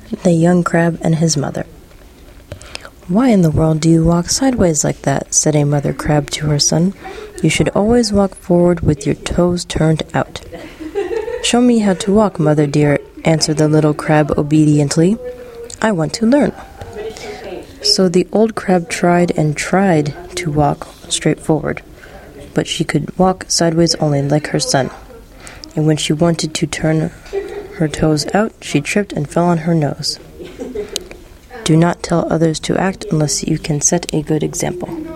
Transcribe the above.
The Young Crab and His Mother. "Why in the world do you walk sideways like that?" said a mother crab to her son. "You should always walk forward with your toes turned out." "Show me how to walk, mother dear," answered the little crab obediently. "I want to learn." So the old crab tried and tried to walk straight forward, but she could walk sideways only, like her son. And when she wanted to turn her toes out, she tripped and fell on her nose. Do not tell others to act unless you can set a good example.